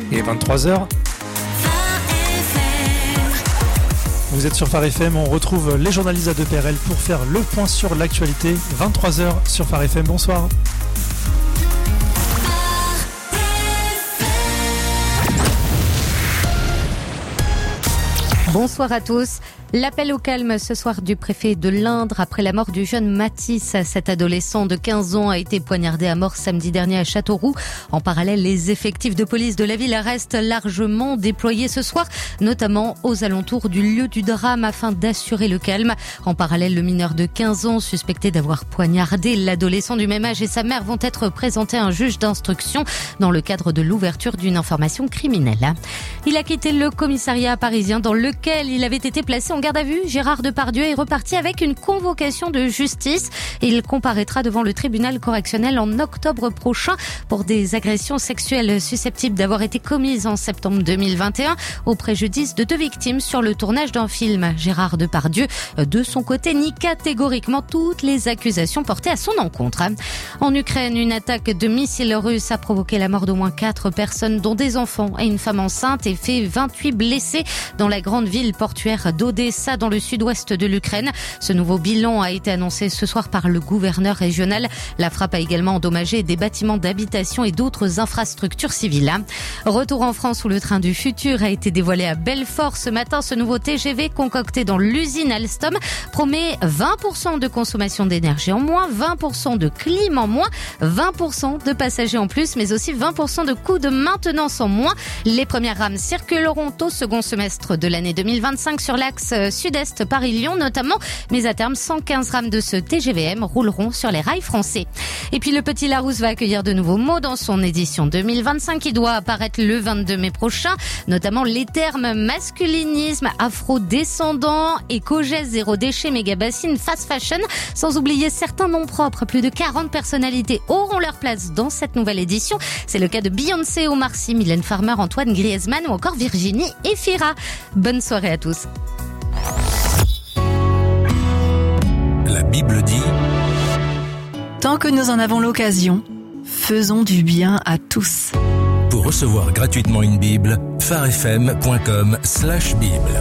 Il est 23h. Vous êtes sur Phare FM, on retrouve les journalistes d'ADPRL pour faire le point sur l'actualité. 23h sur Phare FM, bonsoir. Bonsoir à tous. L'appel au calme ce soir du préfet de l'Indre après la mort du jeune Mathis. Cet adolescent de 15 ans a été poignardé à mort samedi dernier à Châteauroux. En parallèle, les effectifs de police de la ville restent largement déployés ce soir, notamment aux alentours du lieu du drame afin d'assurer le calme. En parallèle, le mineur de 15 ans suspecté d'avoir poignardé l'adolescent du même âge et sa mère vont être présentés à un juge d'instruction dans le cadre de l'ouverture d'une information criminelle. Il a quitté le commissariat parisien dans lequel il avait été placé en garde à vue. Gérard Depardieu est reparti avec une convocation de justice. Il comparaîtra devant le tribunal correctionnel en octobre prochain pour des agressions sexuelles susceptibles d'avoir été commises en septembre 2021 au préjudice de 2 victimes sur le tournage d'un film. Gérard Depardieu, de son côté, nie catégoriquement toutes les accusations portées à son encontre. En Ukraine, une attaque de missiles russes a provoqué la mort d'au moins 4 personnes, dont des enfants et une femme enceinte, et fait 28 blessés dans la grande ville portuaire d'Odessa, dans le sud-ouest de l'Ukraine. Ce nouveau bilan a été annoncé ce soir par le gouverneur régional. La frappe a également endommagé des bâtiments d'habitation et d'autres infrastructures civiles. Retour en France où le train du futur a été dévoilé à Belfort ce matin. Ce nouveau TGV concocté dans l'usine Alstom promet 20% de consommation d'énergie en moins, 20% de clim en moins, 20% de passagers en plus, mais aussi 20% de coûts de maintenance en moins. Les premières rames circuleront au second semestre de l'année 2025 sur l'axe sud-est Paris-Lyon notamment, mais à terme 115 rames de ce TGVM rouleront sur les rails français. Et puis le Petit Larousse va accueillir de nouveaux mots dans son édition 2025 qui doit apparaître le 22 mai prochain, notamment les termes masculinisme, afro-descendant, éco-geste, zéro déchet, méga bassine, fast fashion, sans oublier certains noms propres. Plus de 40 personnalités auront leur place dans cette nouvelle édition. C'est le cas de Beyoncé, Omar Sy, Mylène Farmer, Antoine Griezmann ou encore Virginie Efira. Bonne soirée à tous. La Bible dit: tant que nous en avons l'occasion, faisons du bien à tous. Pour recevoir gratuitement une Bible, pharefm.com/Bible.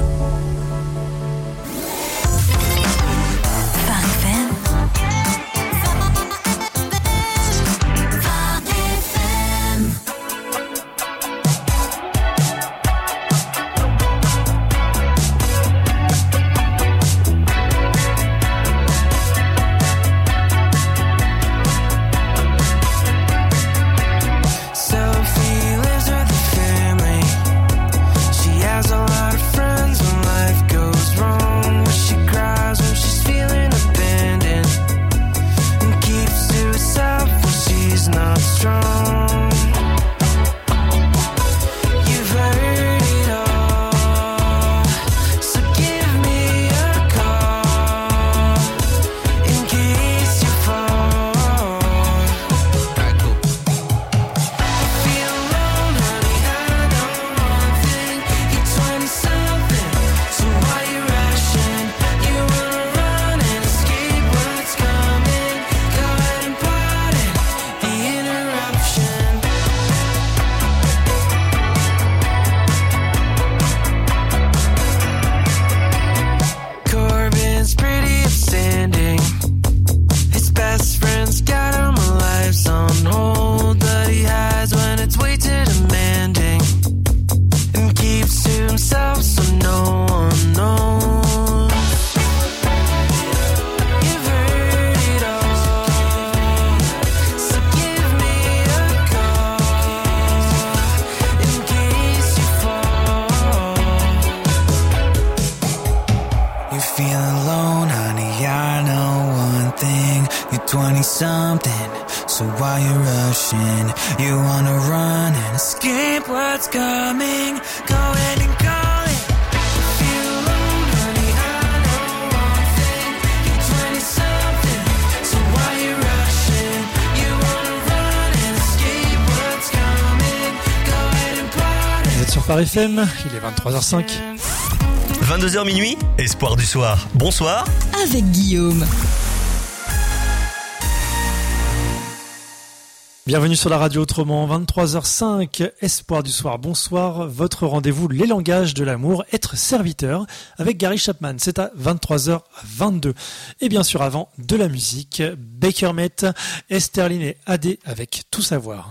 something, so why you rushing? You wanna run and escape what's coming. Go ahead and call it. Feel alone, honey, I know one thing. You're 20-something, so why you rushing? You wanna run and escape what's coming. Go ahead and party. Vous êtes sur Phare FM, il est 23h05. 22h minuit, Espoir du soir. Bonsoir. Avec Guillaume. Bienvenue sur la radio Autrement, 23h05, Espoir du soir, bonsoir, votre rendez-vous Les langages de l'amour, être serviteur, avec Gary Chapman, c'est à 23h22. Et bien sûr avant, de la musique, Bakermet, Esterline et AD avec Tout savoir.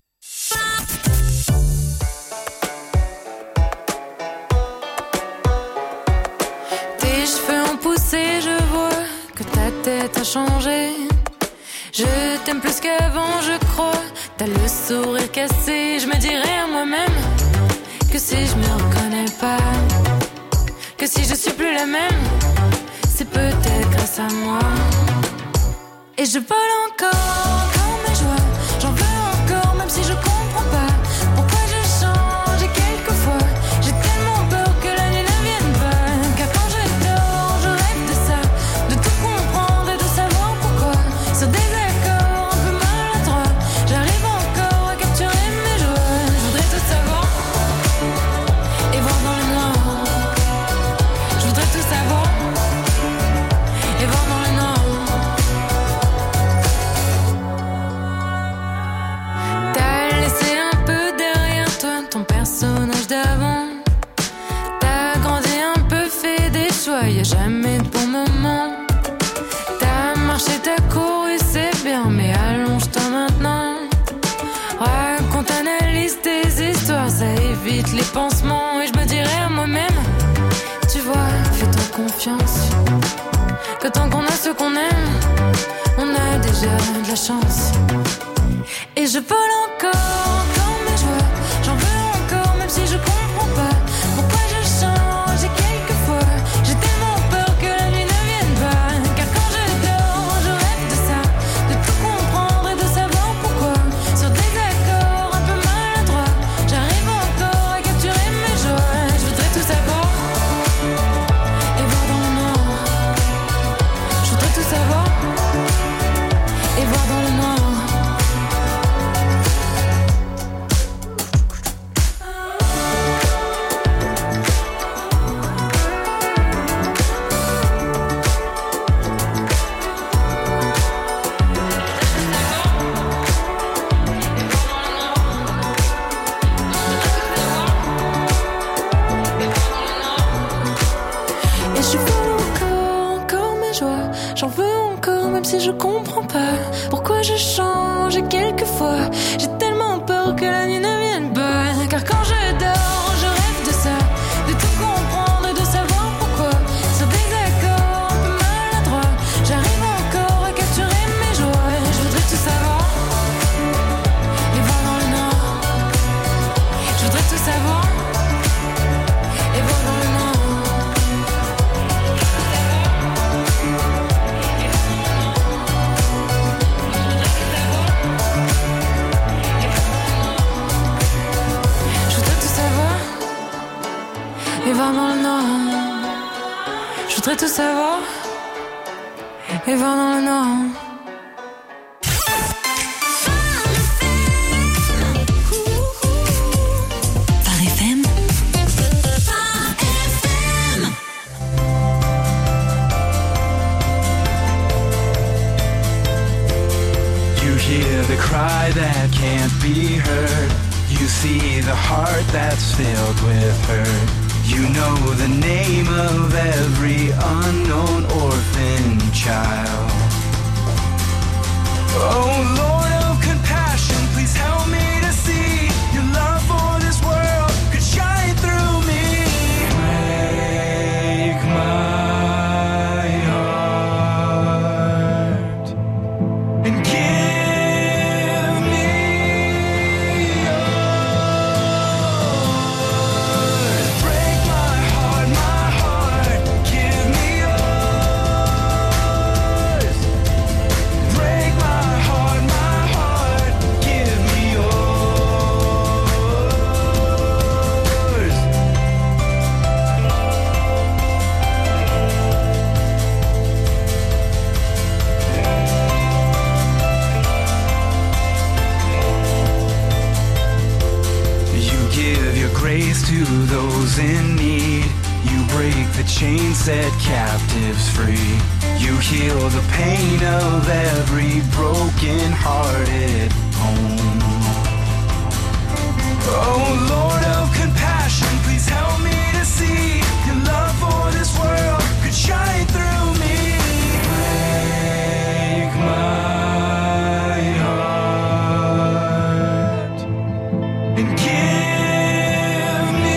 Tes cheveux ont poussé, je vois que ta tête a changé. Je t'aime plus qu'avant, je crois. T'as le sourire cassé. Je me dirais à moi-même que si je me reconnais pas, que si je suis plus la même, c'est peut-être grâce à moi. Et je vole encore comme mes joies. J'en veux encore même si je comprends pas pourquoi je change. Et quelquefois j'ai tellement peur que la nuit ne vienne pas. Car quand je dors, je rêve de ça, de tout comprendre et de savoir pourquoi. Sur des y'a jamais de bon moment. T'as marché, t'as couru, c'est bien, mais allonge-toi maintenant. Raconte, analyse tes histoires, ça évite les pansements. Et je me dirais à moi-même, tu vois, fais-toi confiance, que tant qu'on a ce qu'on aime, on a déjà de la chance. Et je vole encore comme mes joies. J'en veux encore même si je comprends pas pourquoi je change. Et quelquefois j'ai tellement peur que la nuit ne vienne pas. Car quand je dors, je rêve de ça, de tout comprendre et de savoir pourquoi. Sur des accords un peu maladroits, j'arrive encore à capturer mes joies. Je voudrais tout savoir et voir dans le noir. Je voudrais tout savoir et voir dans le noir. J'en veux encore même si je comprends pas pourquoi je change. Et quelquefois j'ai tellement peur que la nuit ne vienne pas. Car quand je dors, je rêve de ça, de tout comprendre et de savoir pourquoi. Sur des accords un peu maladroits, j'arrive encore à capturer mes joies. Je voudrais tout savoir et voir dans le noir. Je voudrais tout savoir et voir dans le noir. Et voir dans le noir. Je voudrais tout savoir et voir dans le noir. Phare FM. You hear the cry that can't be heard. You see the heart that's filled with hurt. You know the name of every unknown orphan child. Oh Lord of compassion, please help me to see your love for this world could shine through me. Break my heart and give me yours. Break my heart, give me yours. Break my heart, give me yours. You give your grace to those in need. You break the chains, set captives free. You heal the pain of every broken-hearted home. Oh Lord of compassion, please help me to see your love for this world could shine through me. Break my heart and give me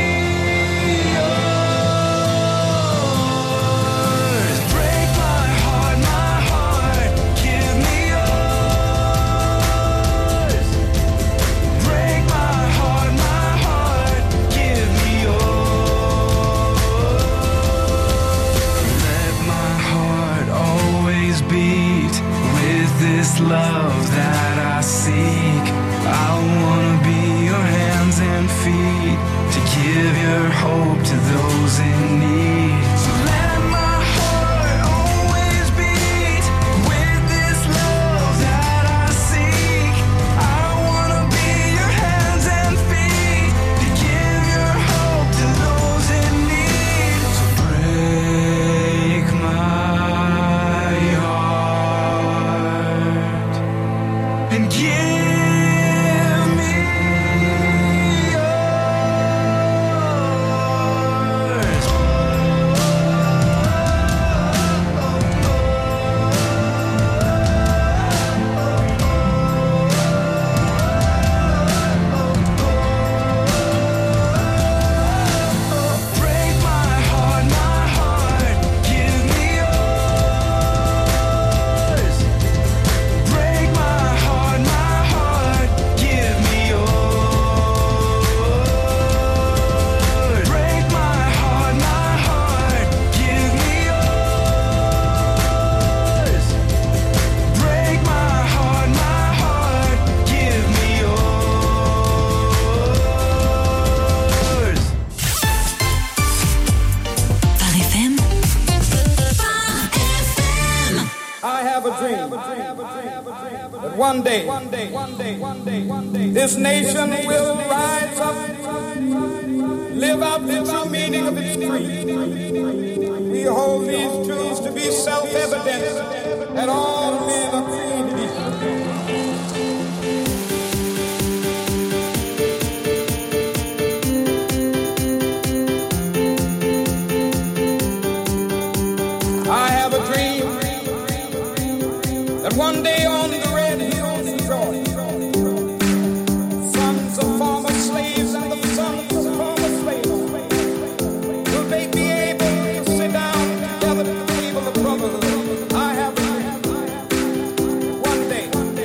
yours. Break my heart, give me yours. Break my heart, give me yours. Let my heart always beat with this love that I seek. I wanna be your hands and feet to give your hope to those in need. So let my heart always beat with this love that I seek. I wanna be your hands and feet to give your hope to those in need. So break my heart and give me yours. Break my heart, give me yours. Break my heart, give me yours. Break my heart, give me yours. Break my heart, give me yours. Phare FM. I have a dream that one day this nation will rise up, live out the true meaning of its creed. We hold these truths to be self-evident that all men are created equal. I have a dream that one day on the red hills of Georgia, sons of former slaves and the sons of former slaves will they be able to sit down together at the table of brotherhood. I have a dream one day.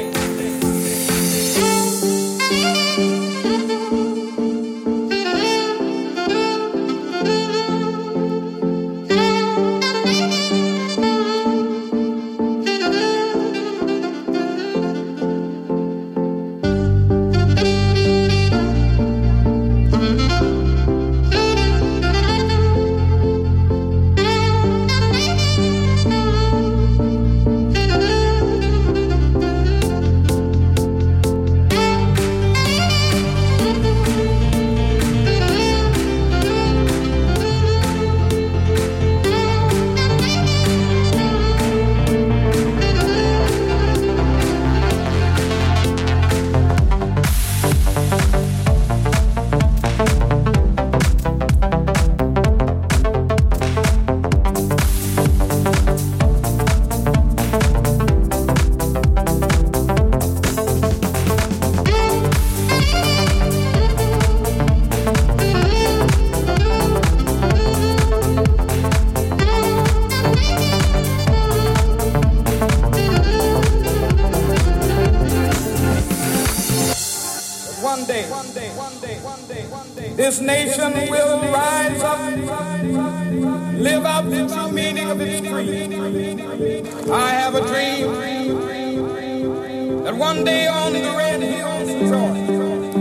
This nation will rise up, live out the true meaning of its creed. I have a dream that one day on the red hills of Georgia,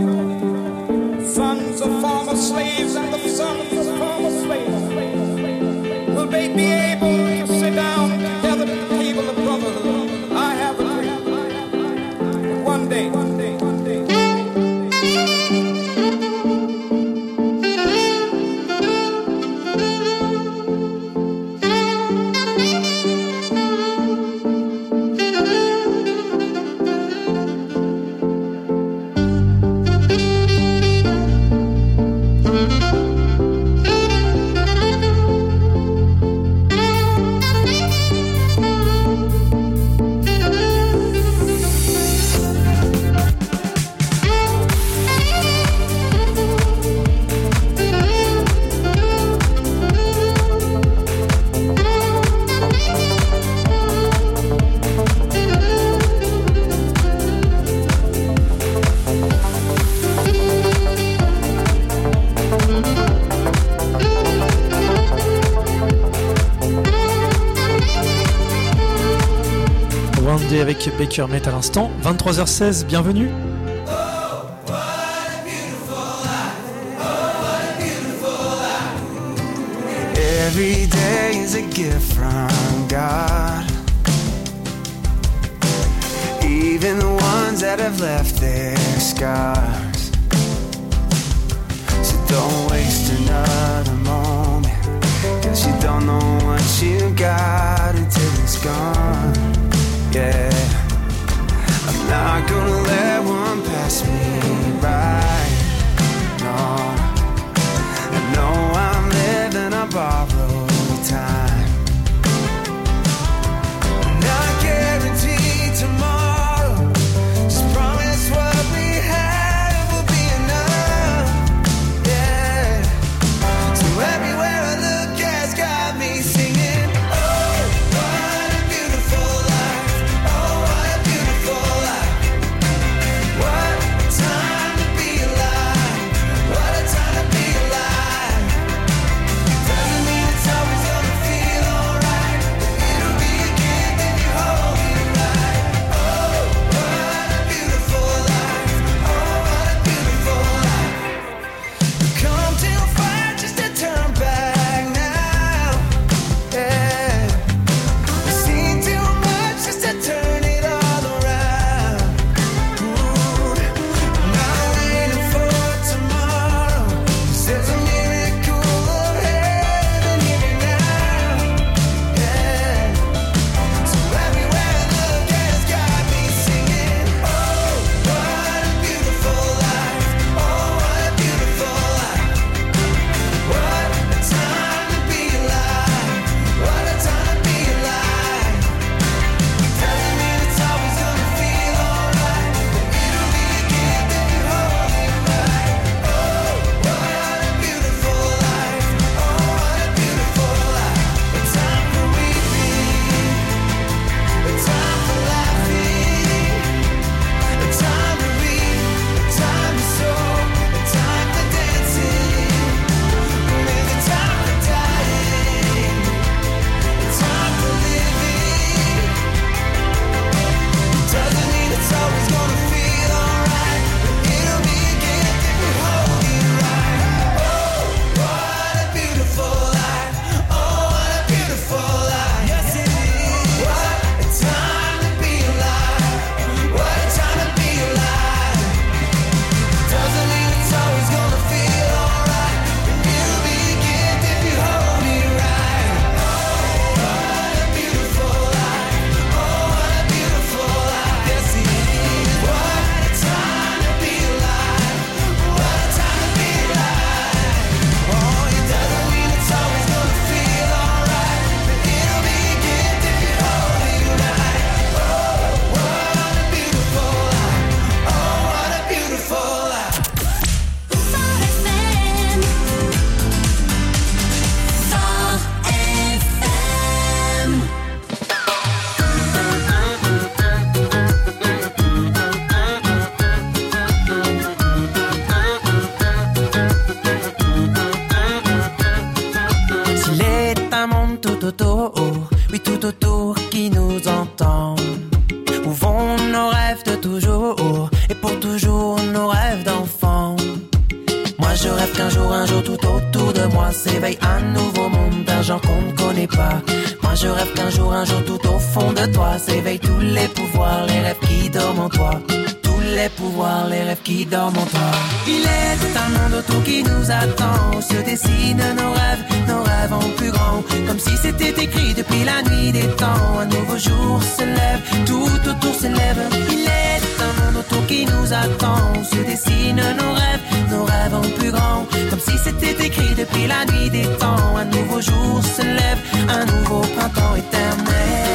sons of former slaves and the sons of former slaves will they be able to sit down together at the table of brotherhood. I have a dream that one day. avec Baker Met à l'instant. 23h16, bienvenue. Every day is a gift from God. Even the ones that have left their scars. So don't waste another moment, 'cause you don't know what you got until it's gone. Yeah, I'm not gonna let one pass me by. No, I know I'm living on borrowed time. I'm not guaranteed tomorrow. Just promise what we have will be enough. Yeah. So everywhere I look has got me singing. Oh, what a beautiful life. Oh, what a beautiful life. What a time to be alive. What a time to be alive. Doesn't mean it's always gonna feel alright, but it'll be a gift if you hold it right. Oh, what a beautiful life. Oh, what a beautiful life. We've come too far just to turn back now. Yeah, we've seen too much just to turn it all around. Ooh, I'm not waiting for tomorrow, 'cause there's a miracle of heaven here now. Yeah, so everywhere I look has got me singing. Oh, what a beautiful life. Oh, what a beautiful life. What a time to be alive. What a time to be alive. Doesn't mean it's always gonna feel alright, but it'll be a gift if you hold it right. Oh, what a beautiful life. Oh, what a beautiful life. A time for weeping, a time for laughing, a time to read, a time to sow, a time for dancing. There's a time for dying, a time for living. Doesn't mean it's always gonna feel alright, but it'll be a gift if you hold it right. Oh, what a beautiful life. Oh, what a beautiful life. Yes, it is. What a time to be alive. What a time to be alive. Doesn't mean it's always gonna feel alright, but it'll be a gift if you hold it right. Oh, what a beautiful life. Oh, what a beautiful life. Yes, it is. What a time to be alive. What a time to be alive. Oh, it doesn't mean it's always gonna feel alright, but it'll be a gift if you hold it right. Oh, what a beautiful life. Oh, what a beautiful life. S'il est un monde tout autour, oui tout autour qui nous entend, où vont nos rêves de toujours, et pour toujours nos rêves d'enfant. Moi je rêve qu'un jour tout autour de moi s'éveille un nouveau monde d'un genre qu'on ne connaît pas. Moi je rêve qu'un jour tout au fond de toi s'éveillent tous les pouvoirs, les rêves qui dorment en toi. Les pouvoirs, les rêves qui dorment en toi. Il est un monde autour qui nous attend, où se dessinent nos rêves en plus grand, comme si c'était écrit depuis la nuit des temps. Un nouveau jour se lève, tout autour s'élève. Il est un monde autour qui nous attend, où se dessinent nos rêves en plus grand, comme si c'était écrit depuis la nuit des temps. Un nouveau jour se lève, un nouveau printemps éternel.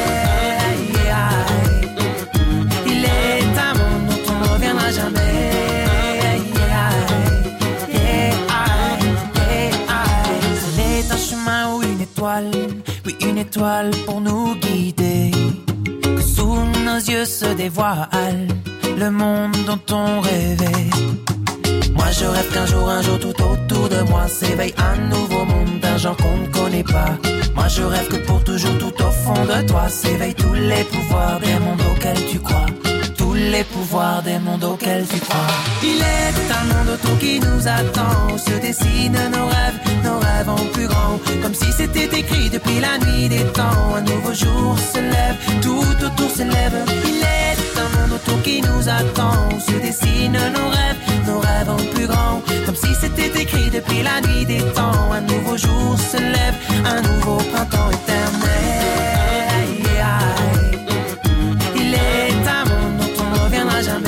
Il est un monde dont on ne reviendra jamais. C'est un chemin ou une étoile, oui une étoile pour nous guider, que sous nos yeux se dévoile le monde dont on rêvait. Moi je rêve qu'un jour tout autour de moi s'éveille un nouveau monde d'un genre qu'on ne connaît pas. Moi je rêve que pour toujours tout au fond de toi s'éveillent tous les pouvoirs des mondes auxquels tu crois. Tous les pouvoirs des mondes auxquels tu crois. Il est un monde autour qui nous attend, où se dessinent nos rêves en plus grand. Comme si c'était écrit depuis la nuit des temps. Un nouveau jour se lève, tout autour s'élève. Il est un monde autour qui nous attend, où se dessinent nos rêves en plus grand. Comme si c'était écrit depuis la nuit des temps. Un nouveau jour se lève, un nouveau printemps éternel. Il est un monde dont on ne reviendra jamais.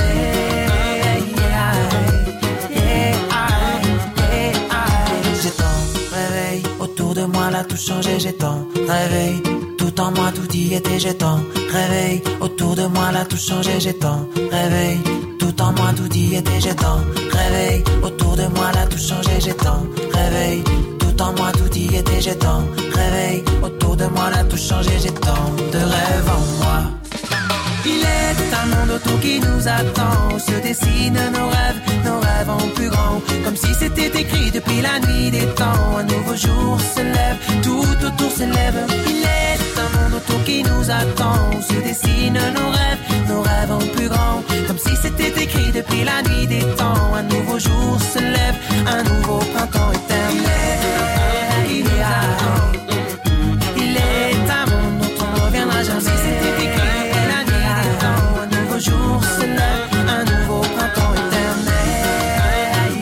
J'ai tant réveil autour de moi, là tout changé. J'ai tant réveil tout en moi, tout y était. J'ai tant réveil autour de moi, là tout changé. J'ai tant réveil tout en moi, tout y était. J'ai tant réveil autour de moi, là tout changé. J'ai tant réveil tout en moi, tout y était. J'ai tant réveil autour de moi, là tout changé. J'ai tant de rêves en moi. Il est un monde autour qui nous attend, où se dessinent nos rêves en plus grand. Comme si c'était écrit depuis la nuit des temps. Un nouveau jour se lève, tout autour s'élève. Il est un monde autour qui nous attend, où se dessinent nos rêves en plus grand. Comme si c'était écrit depuis la nuit des temps. Un nouveau jour se lève, un nouveau printemps éternel. Il est un monde dont on ne reviendra jamais. Si c'était écrit jour se lève, un nouveau printemps éternel.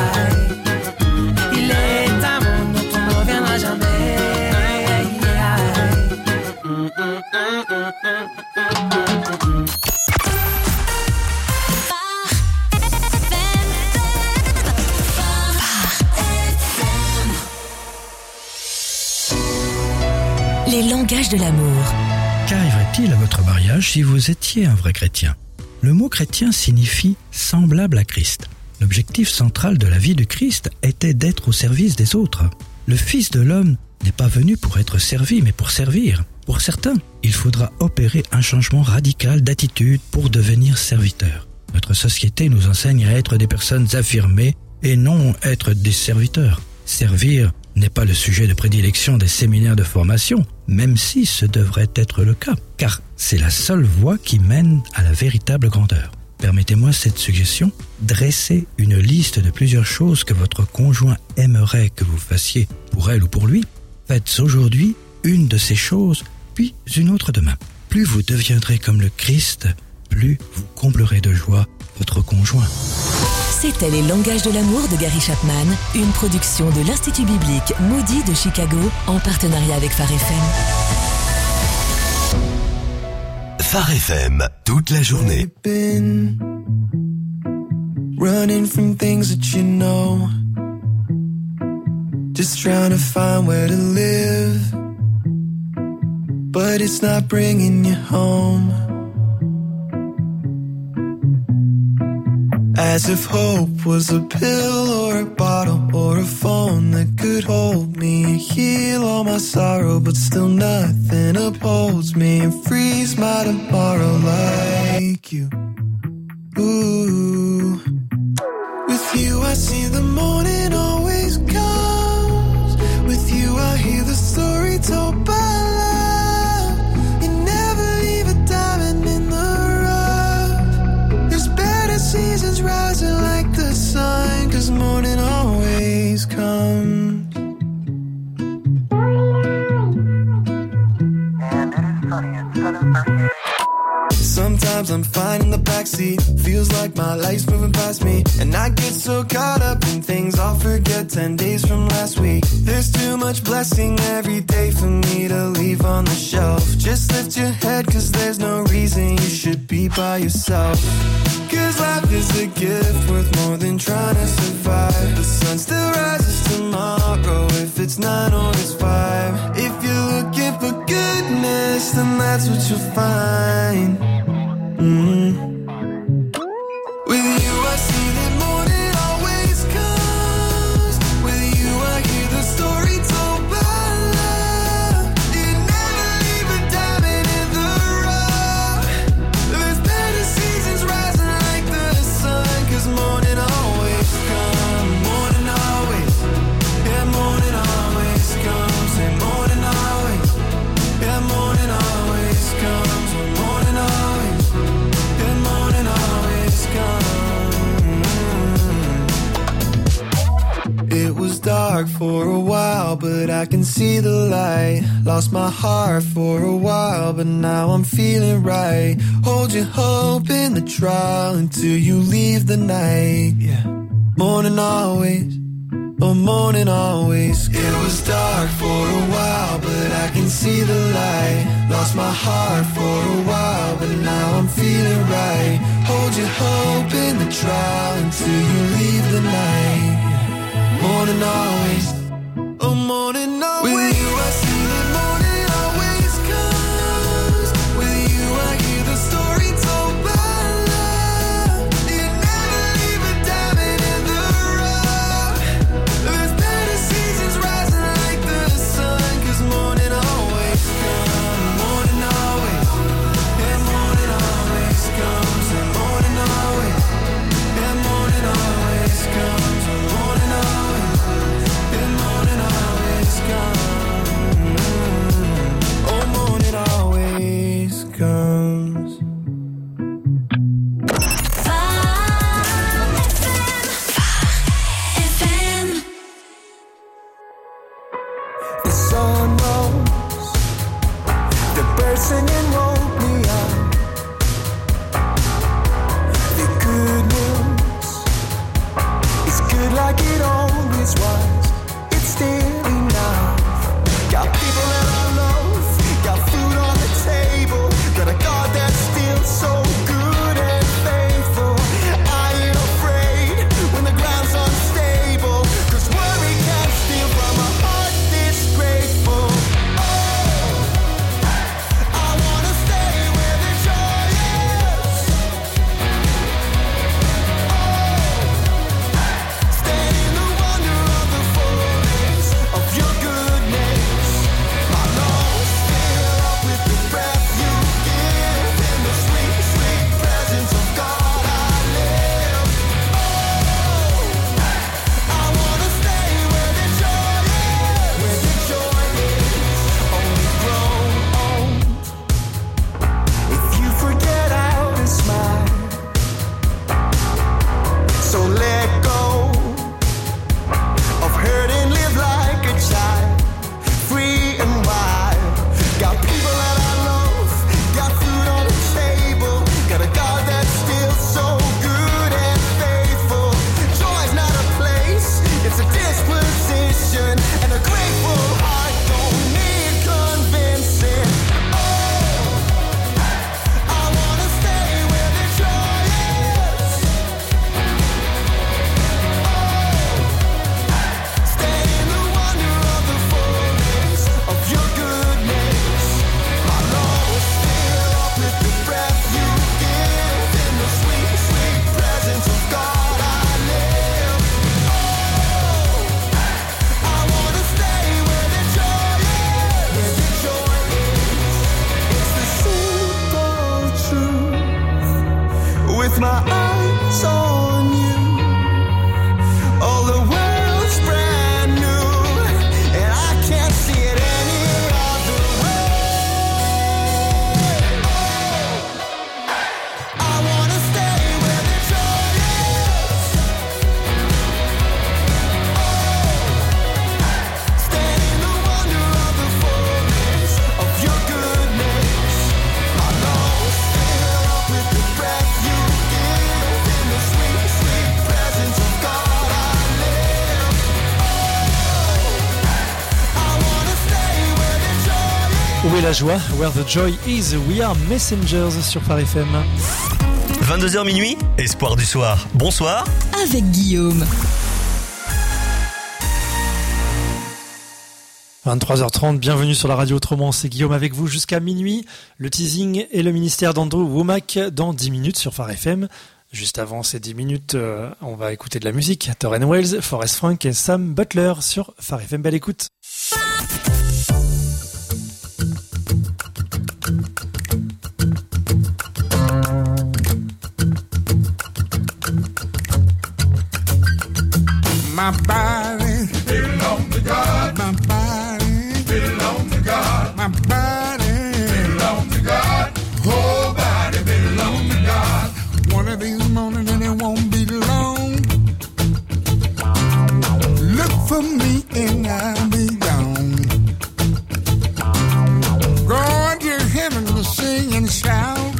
Il est un monde dont on ne reviendra jamais. Les langages de l'amour. Qu'arriverait-il à votre mariage si vous étiez un vrai chrétien ? Le mot chrétien signifie semblable à Christ. L'objectif central de la vie du Christ était d'être au service des autres. Le Fils de l'homme n'est pas venu pour être servi, mais pour servir. Pour certains, il faudra opérer un changement radical d'attitude pour devenir serviteur. Notre société nous enseigne à être des personnes affirmées et non être des serviteurs. Servir n'est pas le sujet de prédilection des séminaires de formation, même si ce devrait être le cas, car c'est la seule voie qui mène à la véritable grandeur. Permettez-moi cette suggestion, dressez une liste de plusieurs choses que votre conjoint aimerait que vous fassiez pour elle ou pour lui. Faites aujourd'hui une de ces choses, puis une autre demain. Plus vous deviendrez comme le Christ, plus vous comblerez de joie votre conjoint. C'était Les langages de l'amour de Gary Chapman, une production de l'Institut biblique Moody de Chicago en partenariat avec Phare FM. Phare FM, toute la journée. Running from things that you know, just trying to find where to live, but it's not bringing you home. As if hope was a pill or a bottle or a phone that could hold me and heal all my sorrow, but still nothing upholds me and frees my tomorrow like you. Ooh. With you I see the morning always comes. With you I hear the story told by love. You never leave a diamond in the rough. There's better seasons rising like the sun, 'cause morning always comes. And it is sunny at 7:38. Sometimes I'm fine in the backseat, feels like my life's moving past me, and I get so caught up in things I'll forget 10 days from last week. There's too much blessing every day for me to leave on the shelf. Just lift your head, 'cause there's no reason you should be by yourself. 'Cause life is a gift worth more than trying to survive. The sun still rises tomorrow, if it's 9 or it's 5. If you're looking for goodness, then that's what you'll find. With you I see that morning always comes. With you I hear the story told by love. You never leave a diamond in the rough. There's better seasons rising like the sun, 'cause morning always comes. was dark for a while, but I can see the light. Lost my heart for a while, but now I'm feeling right. Hold your hope in the trial until you leave the night. Yeah, morning always, oh morning always. It was dark for a while, but I can see the light. Lost my heart for a while, but now I'm feeling right. Hold your hope in the trial until you leave the night. Morning always, oh morning always. With you I see that morning always comes. With you I hear the story told by love. You never leave a diamond in the rough. There's better seasons rising like the sun, 'cause morning always comes. Morning always, yeah, morning always comes. And morning always, yeah, morning always comes. And morning always, yeah, morning always comes. Oh, morning always comes. The sun rose, the birds singing woke me up. The good news is good like it always was. It's still enough. Got people that I love, got food on the table, got a God that's still so good and faithful. I ain't afraid when the ground's unstable, 'cause worry can't steal from a heart this grateful. Oh, I wanna stay where the joy is. Oh, stay in the wonder of the fullness of your goodness. My lungs fill up with the breath you give. In the sweet, sweet presence of God I live. Oh, I wanna stay where the joy is. Where the joy is only grown old. If you forget how to smile, so let go of hurt and live like a child, free and wild. Got people that I love, got food on the table, got a God that's still so good and faithful. Joy's not a place, it's a disposition, and a grateful heart don't need convincing. Oh, I wanna stay where the joy is. Stay in the wonder of the fullness of your goodness. My lungs fill up with the breath you give. In the sweet, sweet presence of God I live. Oh, I wanna stay where the joy is. Where the joy is. It's the simple truth. With my eyes on you, all the world's brand new, and I can't see it any other way. I wanna stay where the joy is. Stay in the wonder of the fullness of your goodness. My lungs fill up with the breath you give. In the sweet, sweet presence of God I live. Oh, I wanna stay where the joy is. Où est la joie? Where the joy is. We are messengers sur Phare FM. 22h minuit, Espoir du soir. Bonsoir. Avec Guillaume. 23h30, bienvenue sur la radio Autrement, c'est Guillaume avec vous jusqu'à minuit. Le teasing et le ministère d'Andrew Womack dans 10 minutes sur Phare FM. Juste avant ces 10 minutes, on va écouter de la musique. Torren Wells, Forrest Frank et Sam Butler sur Phare FM. Belle écoute. My body belongs to God. My body belongs to God. My body belongs to God. Whole body belongs to God. One of these mornings and it won't be long. Look for for me and I'll be gone. Going to heaven to sing and shout.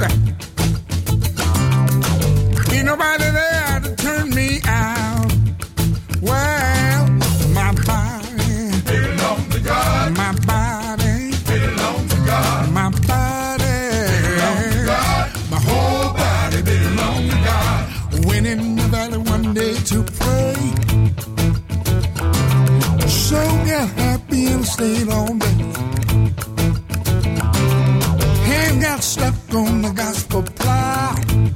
Ain't nobody there to turn me out. Well, my body belongs to God. My body belongs to God. My body belongs to God. My whole body belongs to God. Went in the valley one day to pray. So got happy and stayed all day. Hand got stuck on the gospel plow.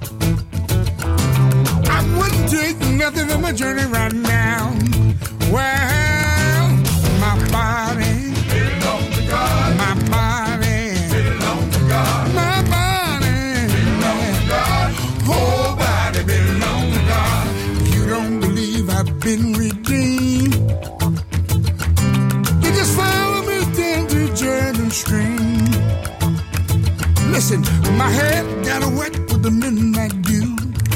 I wouldn't take nothing from my journey right now. Well, my body belongs to God. My body belongs to God. My body belongs to God. Whole body belongs to God. You don't believe I've been redeemed? You just follow me down to Jordan Stream. Listen, my head got wet with the midnight dew.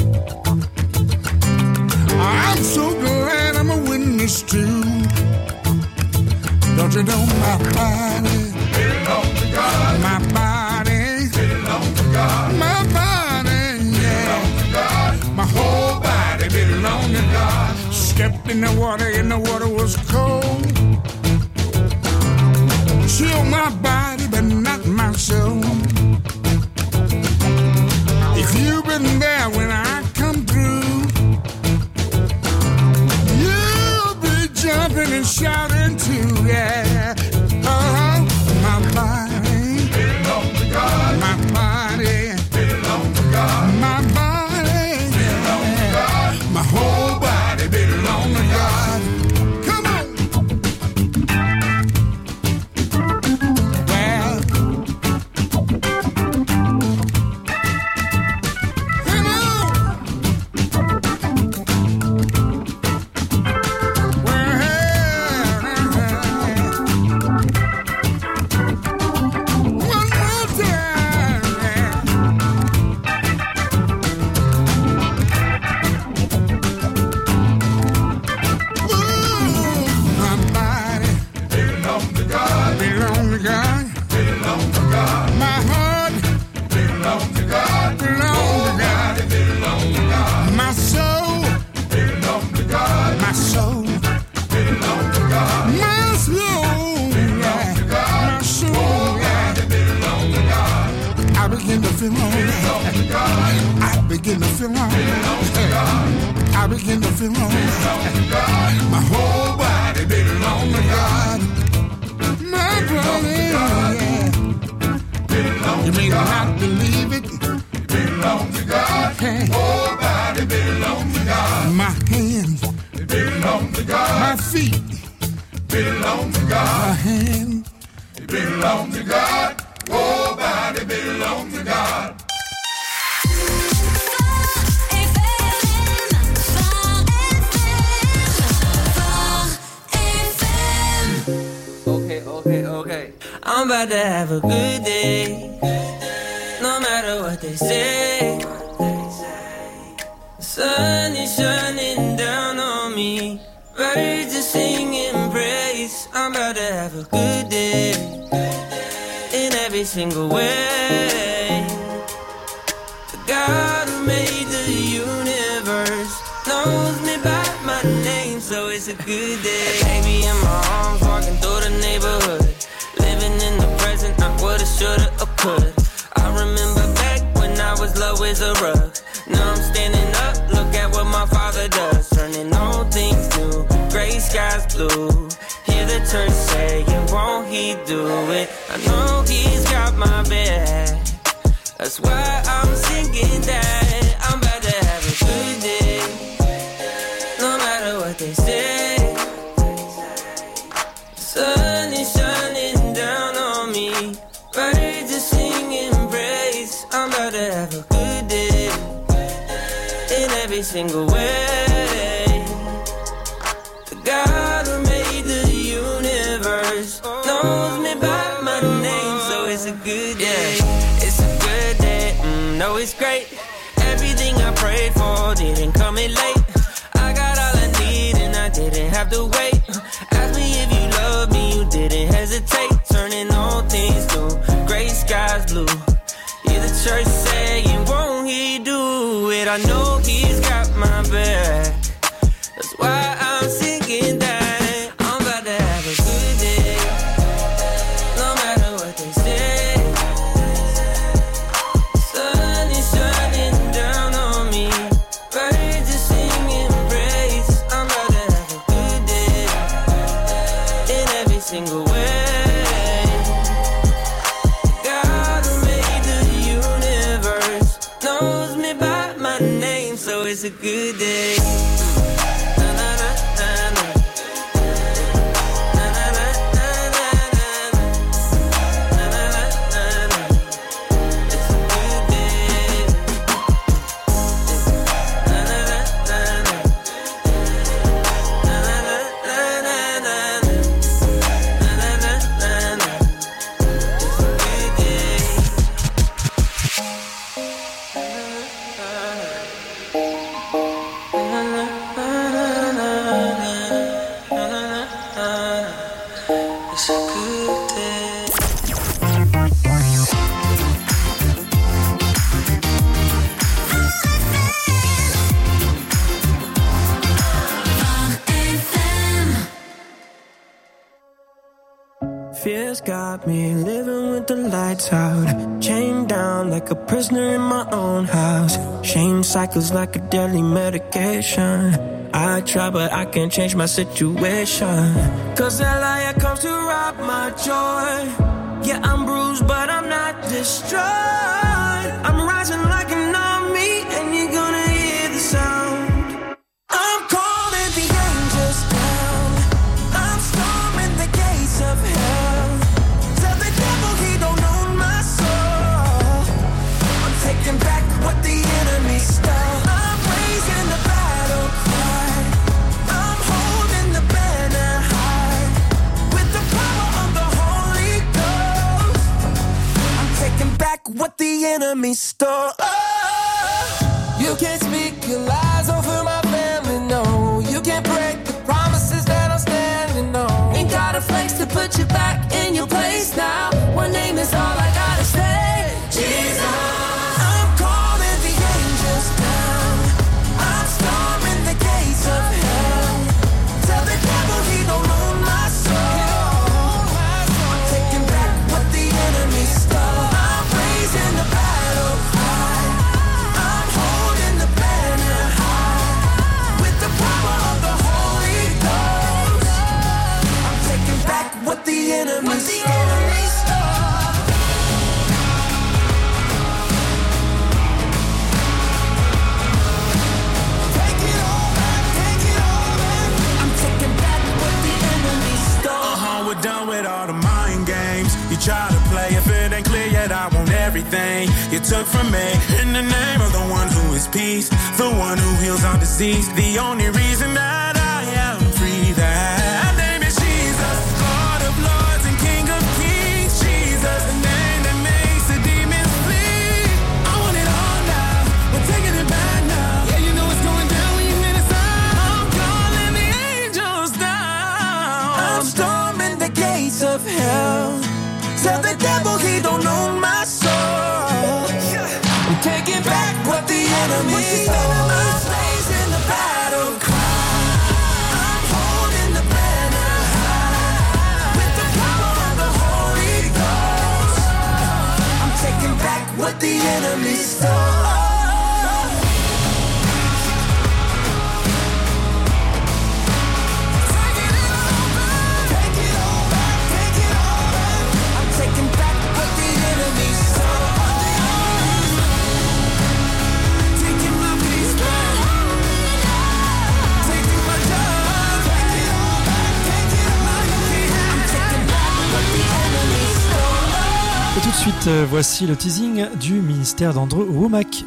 I'm so glad I'm a witness too. Don't you know my body belongs to God? My body belongs to God. My body belongs to God. My whole body belongs to God. Stepped in the water and the water was cold. Chill my body but not my soul. If you've been there when I come through, you'll be jumping and shouting too, yeah. My body belongs to God. My body belongs to God. My body belongs to God. My whole body belongs to God. Come on. Well, come on. My whole body belongs to God. My brother, you may not believe it. Belong to God. Whole body belongs to God. My hands belong to God. My feet belong to God. My hands belong to God. Whole body belongs to God. Okay. I'm about to have a good day. No matter what they say. The sun is shining down on me. Birds are singing praise. I'm about to have a good day. In every single way. The God who made the universe knows me by my name, so it's a good day. Baby in my arms, walking through the neighborhood, living in the present, not what I shoulda or could. I remember back when I was low as a rug. Now I'm standing up, look at what my father does, turning old things new, gray skies blue. Hear the church say, and won't he do it? I know he's got my back. That's why I'm singing that. I'm about to have a good day. No matter what they say. Sun is shining down on me. Birds are singing praise. I'm about to have a good day. In every single way. The God who made the universe knows me by my name, so it's a good day. It's a good day, no it's great. Everything I prayed for didn't come in late. I got all I need and I didn't have to wait. a good day. Fears got me living with the lights out, chained down like a prisoner in my own house. Shame cycles like a deadly medication. I try but I can't change my situation, 'cause that liar comes to rob my joy. Yeah, I'm bruised but I'm not destroyed. I'm rising like an army and you're gonna hear the sound. I'm calling the angels down. I'm storming the gates of hell. Tell the devil he don't own my soul. I'm taking back what the enemy stole. I'm raising the battle cry. I'm holding the banner high. With the power of the Holy Ghost, I'm taking back what the enemy stole. Oh, you can't speak your lies over my family, no. You can't break the promises that I'm standing on. Ain't got a flex to put you back in your place now. One name is all I gotta say, Jesus. I'm calling the angels down. I'm storming the gates of hell. Tell the devil he don't own my soul. I'm taking back what the enemy stole. I'm raising the battle cry. I'm holding the banner high. With the power of the Holy Ghost, I'm taking back what the enemy stole. Take it all back, take it all back. I'm taking back what the enemy stole. We're done with all the mind games. You try to play, if it ain't clear yet, I want everything you took from me. In the name of the one who is peace, the one who heals all disease, the only reason that I am free, that name is Jesus, Lord of lords and King of kings. Jesus, the name that makes the demons flee. I want it all now, we're taking it back now. Yeah, you know it's going down when you hear the sound. I'm calling the angels down. I'm storming the gates of hell. Tell the devil he don't own my soul. I'm taking back what the enemy stole. I'm raising the battle cry. I'm holding the banner high. With the power of the Holy Ghost, I'm taking back what the enemy stole. Taking back what the enemy stole. Taking my peace back. Taking my joy. Take it all back. Take it all back. I'm taking back what the enemy stole. Et tout de suite, voici le teasing du ministère d'Andrew Wommack.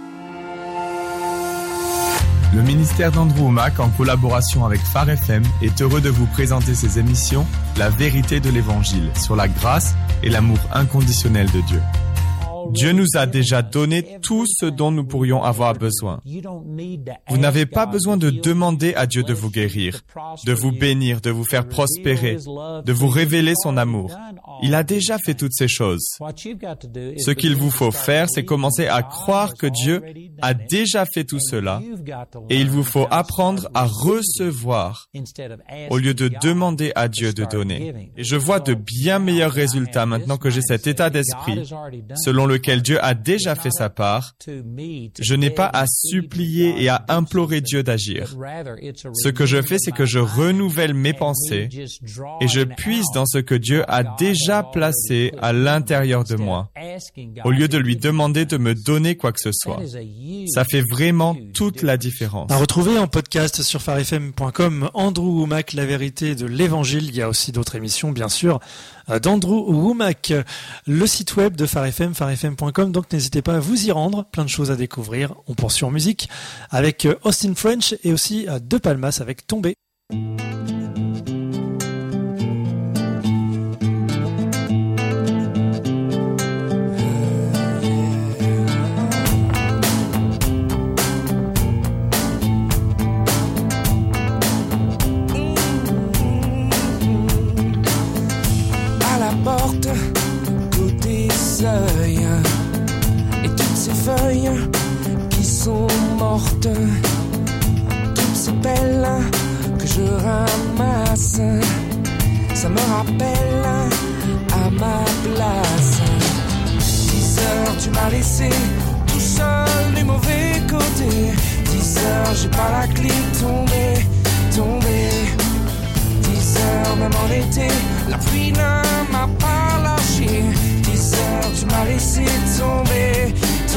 Le ministère d'Andrew Wommack, en collaboration avec Phare FM, est heureux de vous présenter ses émissions La vérité de l'Évangile sur la grâce et l'amour inconditionnel de Dieu. Dieu nous a déjà donné tout ce dont nous pourrions avoir besoin. Vous n'avez pas besoin de demander à Dieu de vous guérir, de vous bénir, de vous faire prospérer, de vous révéler son amour. Il a déjà fait toutes ces choses. Ce qu'il vous faut faire, c'est commencer à croire que Dieu a déjà fait tout cela et il vous faut apprendre à recevoir au lieu de demander à Dieu de donner. Et je vois de bien meilleurs résultats maintenant que j'ai cet état d'esprit selon lequel Dieu a déjà fait sa part, je n'ai pas à supplier et à implorer Dieu d'agir. Ce que je fais, c'est que je renouvelle mes pensées et je puise dans ce que Dieu a déjà placé à l'intérieur de moi, au lieu de lui demander de me donner quoi que ce soit. Ça fait vraiment toute la différence. À retrouver en podcast sur farfm.com, Andrew Wommack, la vérité de l'évangile. Il y a aussi d'autres émissions, bien sûr, d'Andrew Wommack. Le site web de farfm, farfm.com. Donc n'hésitez pas à vous y rendre. Plein de choses à découvrir. On poursuit en musique avec Austin French et aussi De Palmas avec Tombé. Côté seuil, et toutes ces feuilles qui sont mortes, toutes ces pelles que je ramasse, ça me rappelle à ma place. 10 heures tu m'as laissé tout seul du mauvais côté. 10 heures j'ai pas la clé, tombé. 10 heures même en été, la pluie ne m'a pas lâché. 10 heures tu m'as laissé tomber.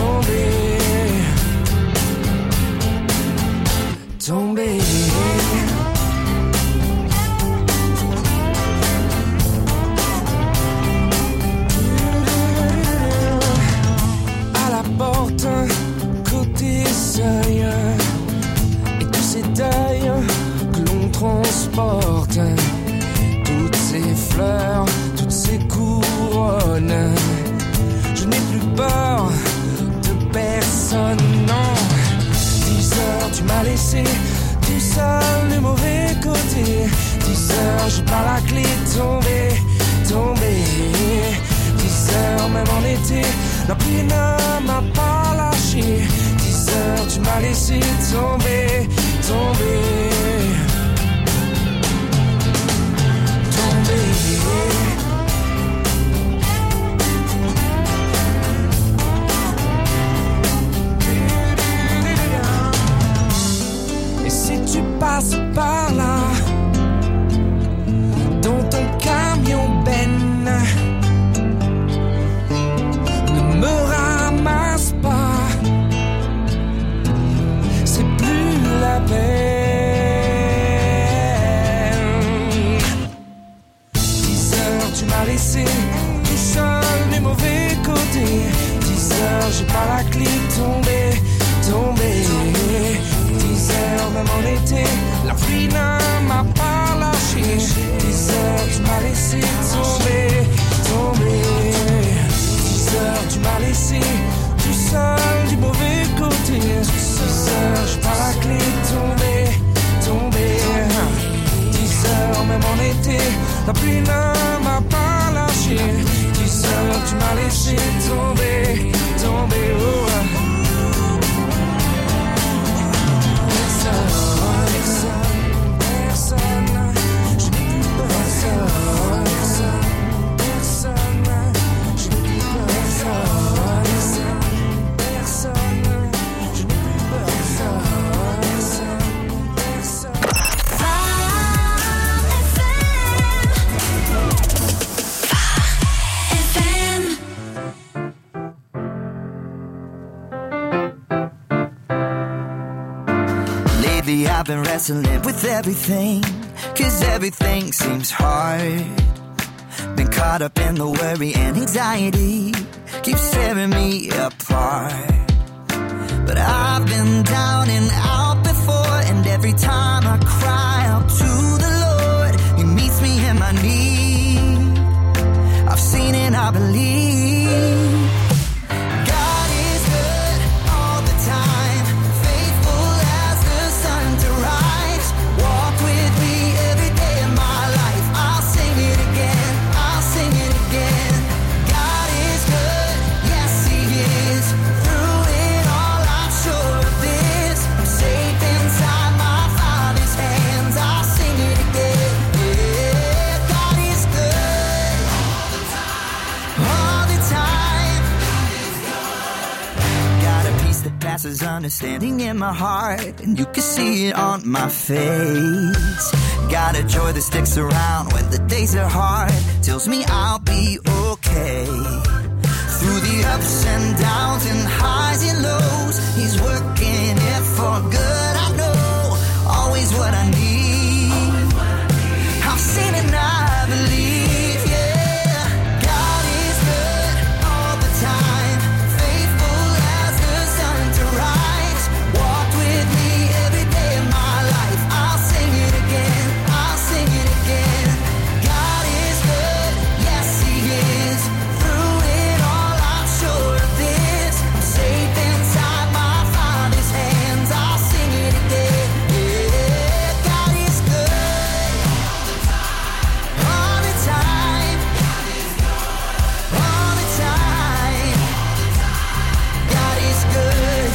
À la porte, côté seuil, et tous ces deuils que l'on transporte, toutes ces fleurs, toutes ces couronnes. Je n'ai plus peur de personne, non. 10 heures tu m'as laissé tout seul du mauvais côté. 10 heures j'ai pas la clé, tombé. 10 heures même en été, la pluie ne m'a pas lâché. 10 heures tu m'as laissé tomber. Et si tu passes par là, dans ton camion Ben, ne me ramasse pas, c'est plus la peine. 10 heures tu m'as laissé tout seul du mauvais côté. 10 heures j'ai pas la clé, tombé. 10 heures même en été, la pluie ne m'a pas lâché. 10 heures tu m'as laissé tomber. 10 heures tu m'as laissé tout seul du mauvais côté. 10 heures j'ai pas la clé, tombé. 10 heures même en été, la pluie ne m'a pas lâché. 10 heures tu m'as laissé tomber. Oh. I've been wrestling with everything, 'cause everything seems hard. Been caught up in the worry and anxiety, keeps tearing me apart. But I've been down and out before, and every time I cry out to the Lord, He meets me in my need. I've seen and I believe. Oh misunderstanding in my heart, and you can see it on my face. Got a joy that sticks around when the days are hard, tells me I'll be okay. Through the ups and downs and highs and lows, he's working it for good. I know always what I need. I've seen it and I believe, yeah. God is good all the time, faithful as the sun to rise. Walked with me every day of my life. I'll sing it again, I'll sing it again. God is good, yes he is. Through it all I'm sure of this, I'm safe inside my Father's hands. I'll sing it again, yeah. God is good all the time, all the time. God is good.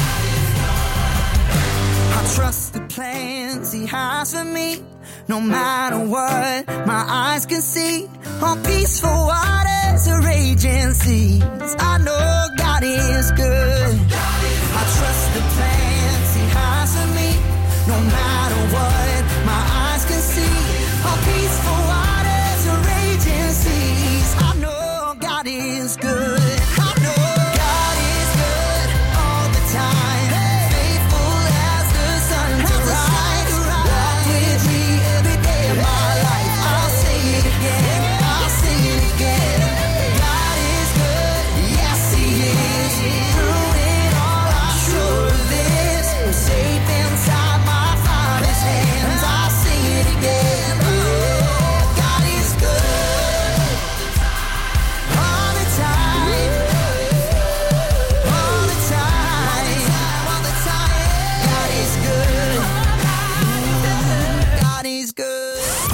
I trust the plans he has for me. No matter what my eyes can see, on peaceful waters or raging seas, I know God is good. I trust the plans he has for me. No matter what my eyes can see, on peaceful waters or raging seas, I know God is good. I know God is good all the time, faithful as the sun to rise. Walk with me every day of my life. I'll sing it again, I'll sing it again. God is good, yes he is. Through it all I'm sure of this, I'm safe inside my Father's hands. I'll sing it again, oh, God is good all the time, all the time, all the time. God is good, God is good.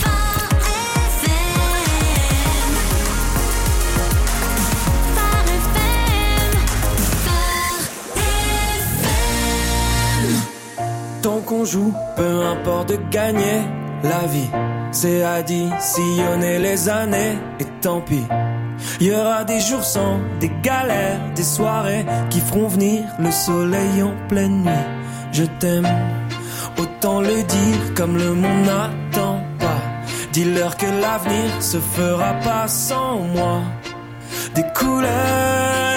Tant qu'on joue, peu importe de gagner. La vie, c'est additionner les années. Et tant pis, il y aura des jours sans, des galères, des soirées qui feront venir le soleil en pleine nuit. Je t'aime, autant le dire comme le monde n'attend pas. Dis-leur que l'avenir se fera pas sans moi. Des couleurs,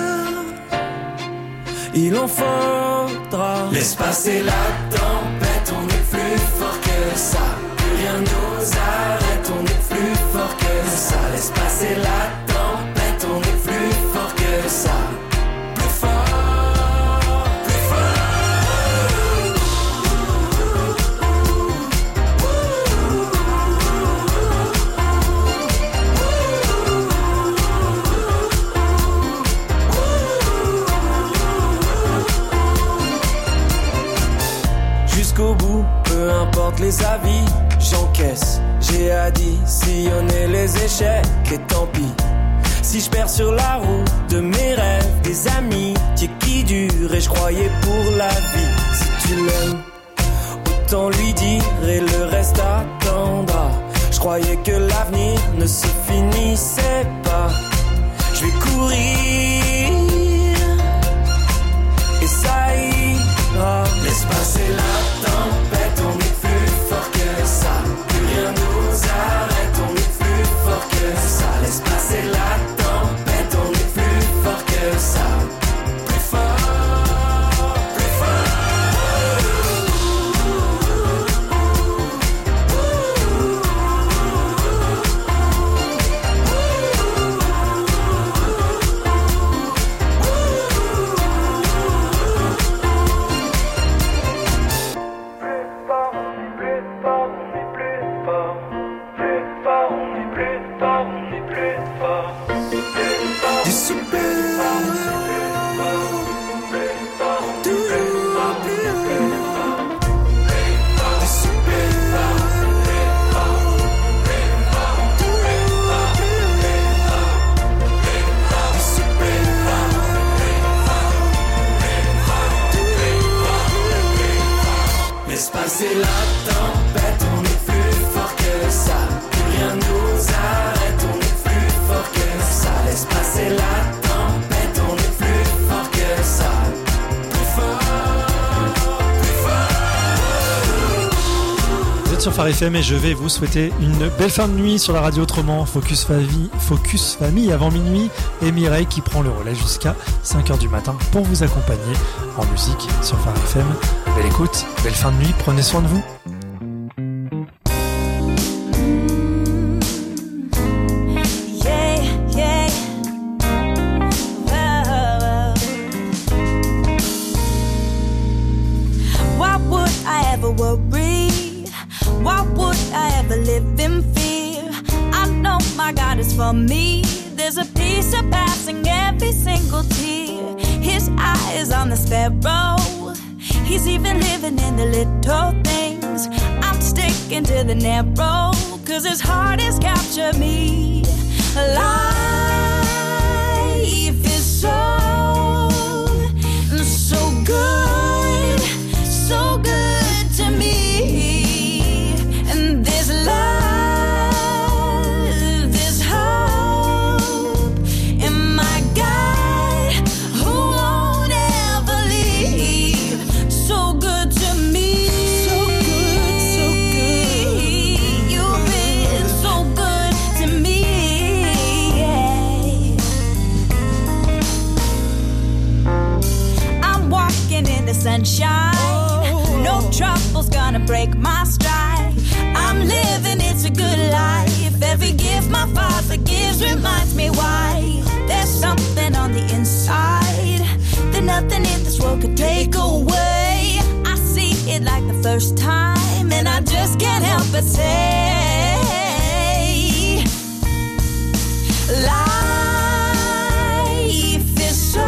il en faudra. Laisse passer la tempête, on est plus fort que ça. Plus rien nous arrête, on est plus fort que ça. Laisse passer la tempête, on est plus fort que ça. Plus fort, plus jusqu'au bout, peu importe les avis, j'encaisse. J'ai additionné les échecs et tant pis. Si je perds sur la route de mes rêves, des amis qui durent et je croyais pour la vie. Si tu l'aimes, autant lui dire et le reste attendra. Je croyais que l'avenir ne se finissait pas. Je vais courir et ça ira. Laisse passer la tempête, on est plus fort que ça. Plus rien nous arrête, on est plus fort que ça. Laisse passer la tempête, on est plus fort que ça. Plus fort, plus fort. Laisse passer la tempête, on est plus fort que ça. Plus rien nous arrête, on est plus fort que ça. Laisse passer la tempête. sur Phare FM et je vais vous souhaiter une belle fin de nuit sur la radio autrement. Focus Famille avant minuit et Mireille qui prend le relais jusqu'à 5h du matin pour vous accompagner en musique sur Phare FM. Belle écoute, belle fin de nuit, prenez soin de vous. Worry, why would I ever live in fear? I know my God is for me. There's a peace surpassing every single tear. His eye is on the sparrow. He's even living in the little things. I'm sticking to the narrow, 'cause his heart has captured me. Life is so good, so good to me. And this love, this hope in my God who won't ever leave. So good to me. So good, so good. You've been so good to me. Yeah. I'm walking in the sunshine. No trouble's gonna break my stride. I'm living, it's a good life. Every gift my Father gives reminds me why. There's something on the inside that nothing in this world could take away. I see it like the first time, and I just can't help but say, life is so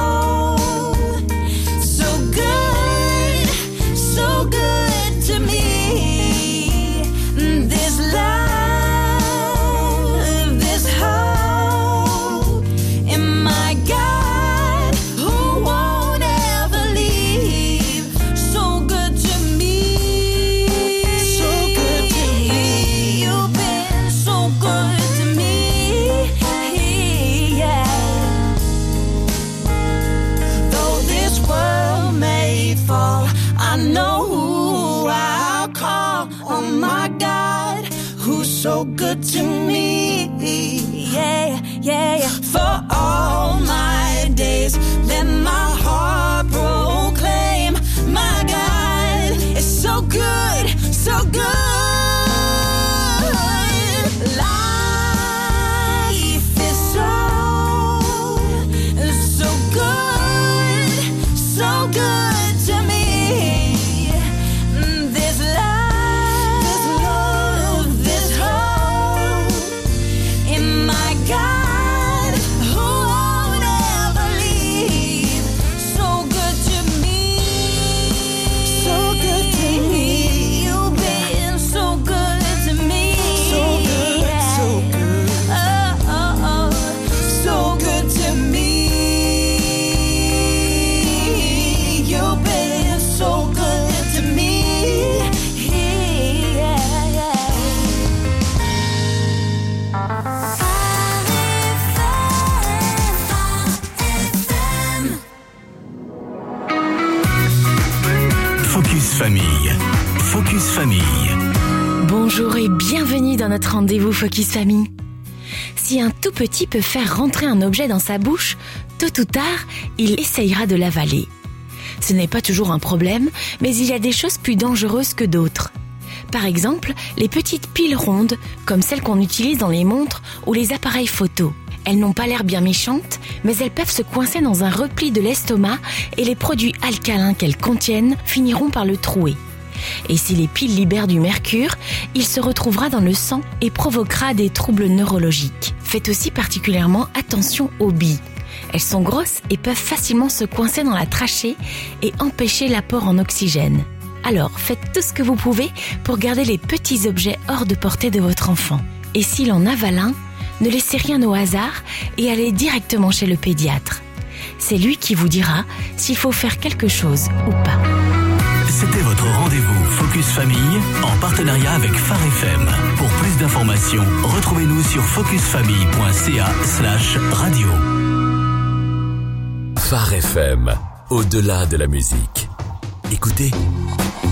good, so good to me. This love, this hope in my God who won't ever leave. So good to me, so good to me. You've been so good to me, yeah. Though this world may fall, I know who I'll call. Oh my God, who's so good to me, yeah, yeah, yeah. For all my days, let my heart proclaim, my God is so good, so good. Life is so good, so good to me. This love, this hope in my God who won't ever leave. So good to me, so good to me. You've been so good to me, so good, so good. Oh, oh, oh, so good to me. You've been so good to me, yeah, yeah. Focus Famille. Focus Famille. Bonjour et bienvenue dans notre rendez-vous Focus Famille. Si un tout petit peut faire rentrer un objet dans sa bouche, tôt ou tard, il essayera de l'avaler. Ce n'est pas toujours un problème, mais il y a des choses plus dangereuses que d'autres. Par exemple, les petites piles rondes, comme celles qu'on utilise dans les montres ou les appareils photo. Elles n'ont pas l'air bien méchantes, mais elles peuvent se coincer dans un repli de l'estomac et les produits alcalins qu'elles contiennent finiront par le trouer. Et si les piles libèrent du mercure, il se retrouvera dans le sang et provoquera des troubles neurologiques. Faites aussi particulièrement attention aux billes. Elles sont grosses et peuvent facilement se coincer dans la trachée et empêcher l'apport en oxygène. Alors, faites tout ce que vous pouvez pour garder les petits objets hors de portée de votre enfant. Et s'il en avale un, ne laissez rien au hasard et allez directement chez le pédiatre. C'est lui qui vous dira s'il faut faire quelque chose ou pas. C'était votre rendez-vous Focus Famille en partenariat avec Phare FM. Pour plus d'informations, retrouvez-nous sur focusfamille.ca/radio. Phare FM, au-delà de la musique. Écoutez,